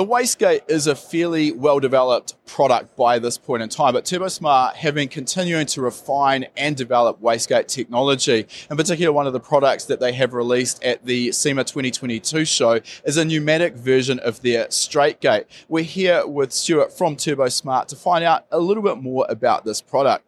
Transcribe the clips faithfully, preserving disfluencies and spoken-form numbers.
The wastegate is a fairly well-developed product by this point in time, but TurboSmart have been continuing to refine and develop wastegate technology. In particular, one of the products that they have released at the SEMA twenty twenty-two show is a pneumatic version of their straightgate. We're here with Stuart from TurboSmart to find out a little bit more about this product.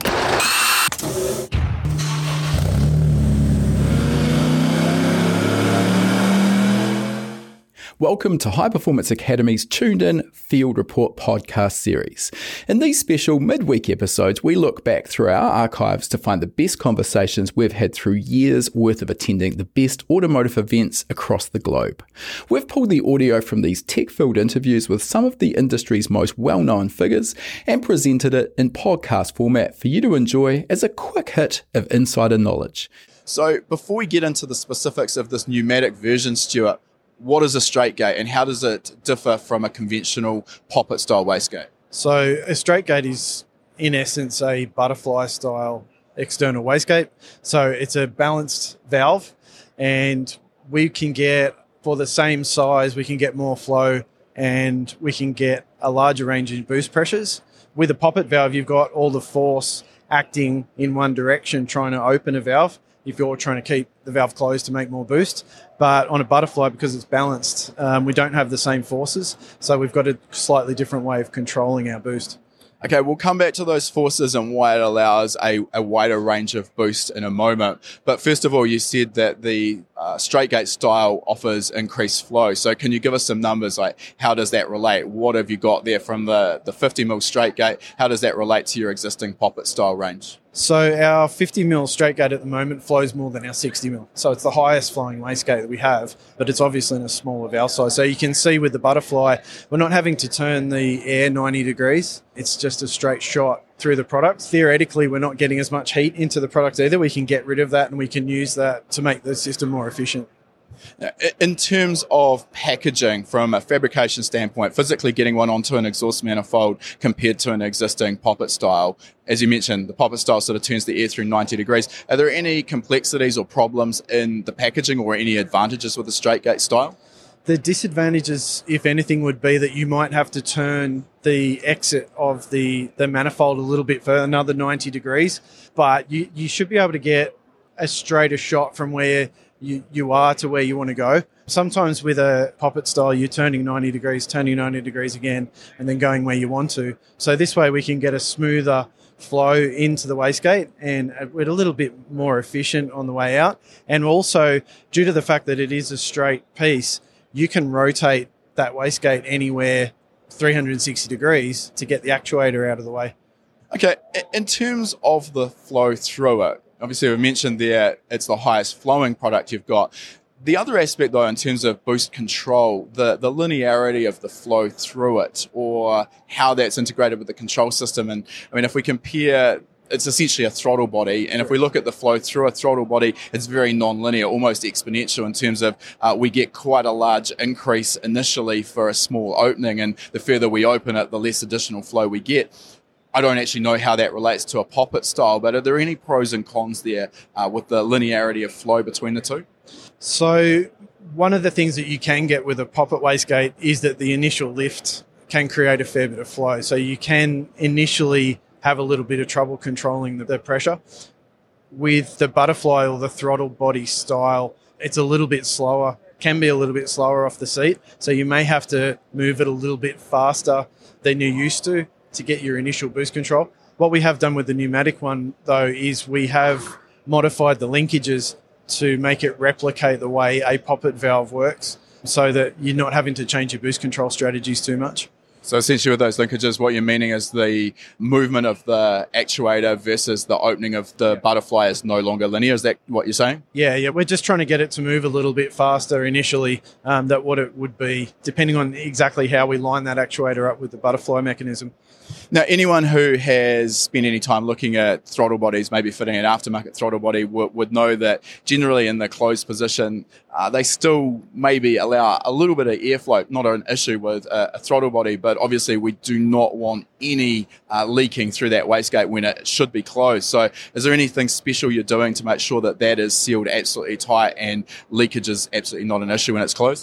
Welcome to High Performance Academy's Tuned In Field Report podcast series. In these special midweek episodes, we look back through our archives to find the best conversations we've had through years worth of attending the best automotive events across the globe. We've pulled the audio from these tech-filled interviews with some of the industry's most well-known figures and presented it in podcast format for you to enjoy as a quick hit of insider knowledge. So before we get into the specifics of this pneumatic version, Stuart, what is a straightgate and how does it differ from a conventional poppet style wastegate? So a straightgate is in essence a butterfly style external wastegate. So it's a balanced valve and we can get, for the same size, we can get more flow and we can get a larger range in boost pressures. With a poppet valve, you've got all the force acting in one direction trying to open a valve if you're trying to keep the valve closed to make more boost. But on a butterfly, because it's balanced, um, we don't have the same forces. So we've got a slightly different way of controlling our boost. Okay, we'll come back to those forces and why it allows a, a wider range of boost in a moment. But first of all, you said that the uh, straightgate style offers increased flow. So can you give us some numbers? Like, how does that relate? What have you got there from the, the fifty mil straightgate? How does that relate to your existing poppet style range? So our fifty mil straightgate at the moment flows more than our sixty mil. So it's the highest flowing wastegate that we have, but it's obviously in a smaller valve size. So you can see with the butterfly, we're not having to turn the air ninety degrees. It's just a straight shot through the product. Theoretically, we're not getting as much heat into the product either. We can get rid of that and we can use that to make the system more efficient. Now, in terms of packaging, from a fabrication standpoint, physically getting one onto an exhaust manifold compared to an existing poppet style, as you mentioned, the poppet style sort of turns the air through ninety degrees. Are there any complexities or problems in the packaging or any advantages with the straightgate style? The disadvantages, if anything, would be that you might have to turn the exit of the, the manifold a little bit further, another ninety degrees, but you, you should be able to get a straighter shot from where you, you are to where you want to go. Sometimes with a poppet style, you're turning ninety degrees, turning ninety degrees again, and then going where you want to. So this way we can get a smoother flow into the wastegate and we're a little bit more efficient on the way out. And also, due to the fact that it is a straight piece, you can rotate that wastegate anywhere three hundred sixty degrees to get the actuator out of the way. Okay, in terms of the flow through it, obviously we mentioned there it's the highest flowing product you've got. The other aspect though, in terms of boost control, the, the linearity of the flow through it or how that's integrated with the control system. And I mean, if we compare, it's essentially a throttle body. And if we look at the flow through a throttle body, it's very non-linear, almost exponential in terms of uh, we get quite a large increase initially for a small opening. And the further we open it, the less additional flow we get. I don't actually know how that relates to a poppet style, but are there any pros and cons there uh, with the linearity of flow between the two? So one of the things that you can get with a poppet wastegate is that the initial lift can create a fair bit of flow. So you can initially have a little bit of trouble controlling the, the pressure. With the butterfly or the throttle body style, it's a little bit slower, can be a little bit slower off the seat. So you may have to move it a little bit faster than you're used to to get your initial boost control. What we have done with the pneumatic one, though, is we have modified the linkages to make it replicate the way a poppet valve works so that you're not having to change your boost control strategies too much. So essentially with those linkages, what you're meaning is the movement of the actuator versus the opening of the yeah. butterfly is no longer linear. Is that what you're saying? Yeah, yeah. We're just trying to get it to move a little bit faster initially um, than what it would be, depending on exactly how we line that actuator up with the butterfly mechanism. Now, anyone who has spent any time looking at throttle bodies, maybe fitting an aftermarket throttle body, w- would know that generally in the closed position, uh, they still maybe allow a little bit of airflow. Not an issue with a, a throttle body, but obviously we do not want any uh, leaking through that wastegate when it should be closed. So is there anything special you're doing to make sure that that is sealed absolutely tight and leakage is absolutely not an issue when it's closed?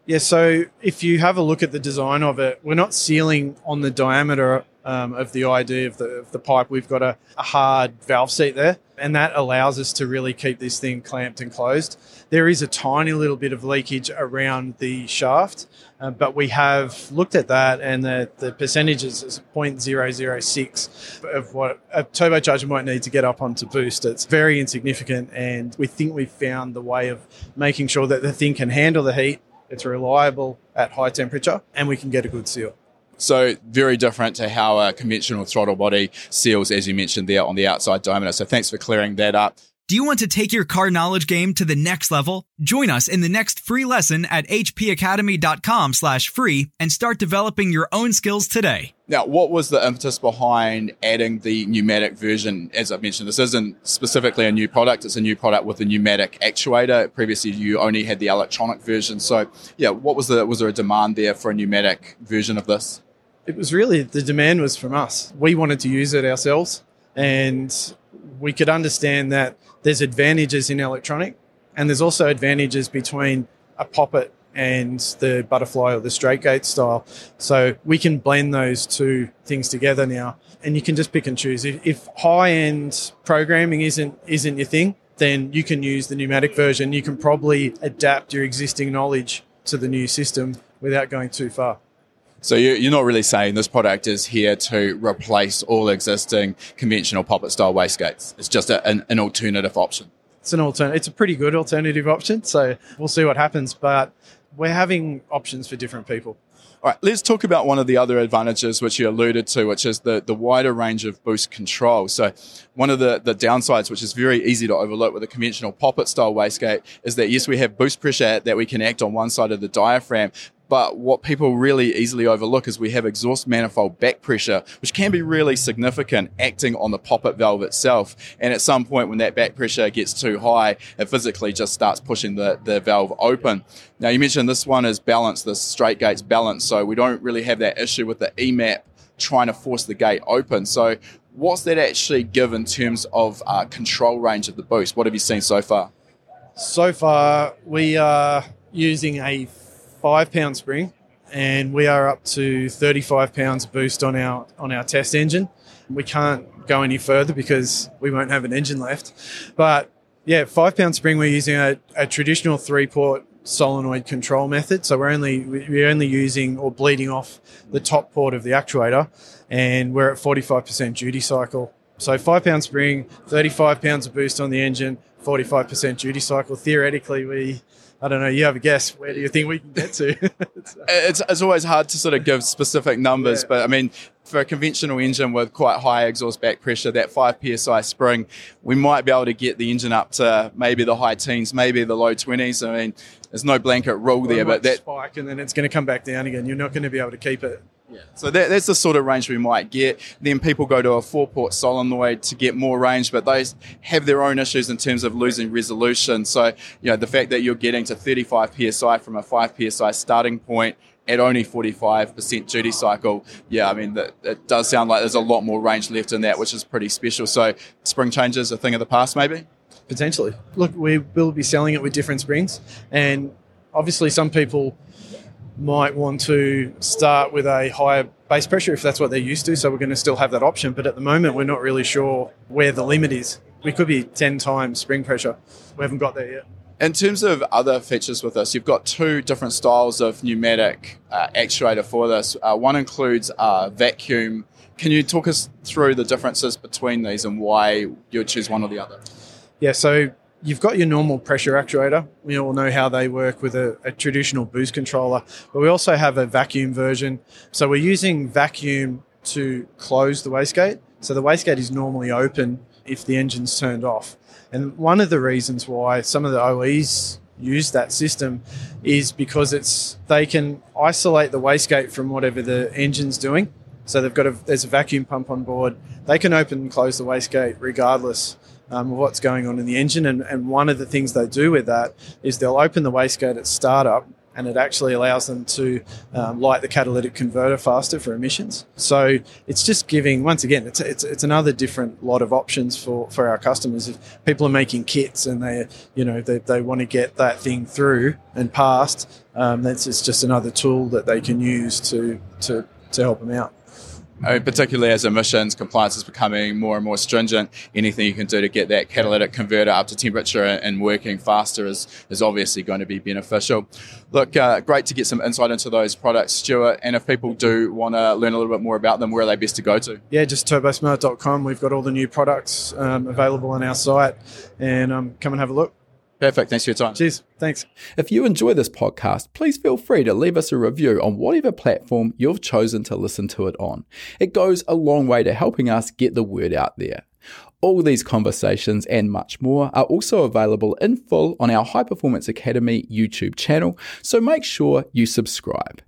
Yeah, so if you have a look at the design of it, we're not sealing on the diameter um, of the I D of the, of the pipe. We've got a, a hard valve seat there, and that allows us to really keep this thing clamped and closed. There is a tiny little bit of leakage around the shaft, uh, but we have looked at that, and the, the percentage is zero point zero zero six of what a turbocharger might need to get up onto boost. It's very insignificant, and we think we've found the way of making sure that the thing can handle the heat, it's reliable at high temperature, and we can get a good seal. So very different to how a conventional throttle body seals, as you mentioned there, on the outside diameter. So thanks for clearing that up. Do you want to take your car knowledge game to the next level? Join us in the next free lesson at hpacademy.com slash free and start developing your own skills today. Now, what was the impetus behind adding the pneumatic version? As I've mentioned, this isn't specifically a new product. It's a new product with a pneumatic actuator. Previously, you only had the electronic version. So, yeah, what was the was there a demand there for a pneumatic version of this? It was really, the demand was from us. We wanted to use it ourselves, and we could understand that there's advantages in electronic, and there's also advantages between a poppet and the butterfly or the straight gate style. So we can blend those two things together now, and you can just pick and choose. If, if high-end programming isn't isn't your thing, then you can use the pneumatic version. You can probably adapt your existing knowledge to the new system without going too far. So you're not really saying this product is here to replace all existing conventional poppet-style wastegates. It's just a, an, an alternative option. It's an altern- It's a pretty good alternative option, so we'll see what happens. But we're having options for different people. All right, let's talk about one of the other advantages which you alluded to, which is the, the wider range of boost control. So one of the, the downsides, which is very easy to overlook with a conventional poppet-style wastegate, is that, yes, we have boost pressure that we can act on one side of the diaphragm, but what people really easily overlook is we have exhaust manifold back pressure, which can be really significant acting on the poppet valve itself. And at some point when that back pressure gets too high, it physically just starts pushing the, the valve open. Now, you mentioned this one is balanced, the straight gate's balanced, so we don't really have that issue with the E MAP trying to force the gate open. So what's that actually give in terms of uh, control range of the boost? What have you seen so far? So far, we are using a five pound spring, and we are up to thirty-five pounds boost on our on our test engine. We can't go any further because we won't have an engine left. But yeah, five pound spring, we're using a, a traditional three port solenoid control method. So we're only we're only using or bleeding off the top port of the actuator, and we're at forty-five percent duty cycle. So five pound spring, thirty-five pounds of boost on the engine, forty-five percent duty cycle. Theoretically, we I don't know, you have a guess. Where do you think we can get to? it's, it's always hard to sort of give specific numbers, yeah. But I mean, for a conventional engine with quite high exhaust back pressure, that five P S I spring, we might be able to get the engine up to maybe the high teens, maybe the low twenties. I mean, there's no blanket rule well, there, but that spike and then it's going to come back down again. You're not going to be able to keep it. Yeah. So that, that's the sort of range we might get. Then people go to a four-port solenoid to get more range, but those have their own issues in terms of losing resolution. So, you know, the fact that you're getting to thirty-five P S I from a five P S I starting point at only forty-five percent duty cycle, yeah, I mean, that, it does sound like there's a lot more range left in that, which is pretty special. So spring changes a thing of the past, maybe? Potentially. Look, we will be selling it with different springs, and obviously some people might want to start with a higher base pressure if that's what they're used to, so we're going to still have that option, but at the moment we're not really sure where the limit is. We could be ten times spring pressure. We haven't got there yet. In terms of other features with this, you've got two different styles of pneumatic uh, actuator for this. Uh, one includes uh, vacuum. Can you talk us through the differences between these and why you would choose one or the other? Yeah, so you've got your normal pressure actuator. We all know how they work with a, a traditional boost controller, but we also have a vacuum version. So we're using vacuum to close the wastegate. So the wastegate is normally open if the engine's turned off. And one of the reasons why some of the O Es use that system is because it's they can isolate the wastegate from whatever the engine's doing. So they've got a there's a vacuum pump on board. They can open and close the wastegate regardless Um, of what's going on in the engine, and, and one of the things they do with that is they'll open the wastegate at startup and it actually allows them to um, light the catalytic converter faster for emissions. So it's just giving, once again, it's it's, it's another different lot of options for, for our customers. If people are making kits and they, you know, they, they want to get that thing through and passed, um, that's it's just another tool that they can use to to to help them out. I mean, particularly as emissions compliance is becoming more and more stringent, anything you can do to get that catalytic converter up to temperature and working faster is, is obviously going to be beneficial. Look, uh, great to get some insight into those products, Stuart. And if people do want to learn a little bit more about them, where are they best to go to? Yeah, just turbosmart dot com. We've got all the new products um, available on our site, and um, come and have a look. Perfect. Thanks for your time. Cheers. Thanks. If you enjoy this podcast, please feel free to leave us a review on whatever platform you've chosen to listen to it on. It goes a long way to helping us get the word out there. All these conversations and much more are also available in full on our High Performance Academy YouTube channel, so make sure you subscribe.